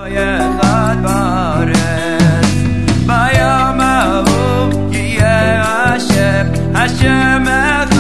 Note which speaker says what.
Speaker 1: echad ba'aretz. Bayom hahu yeh Hashem, Hashem echad.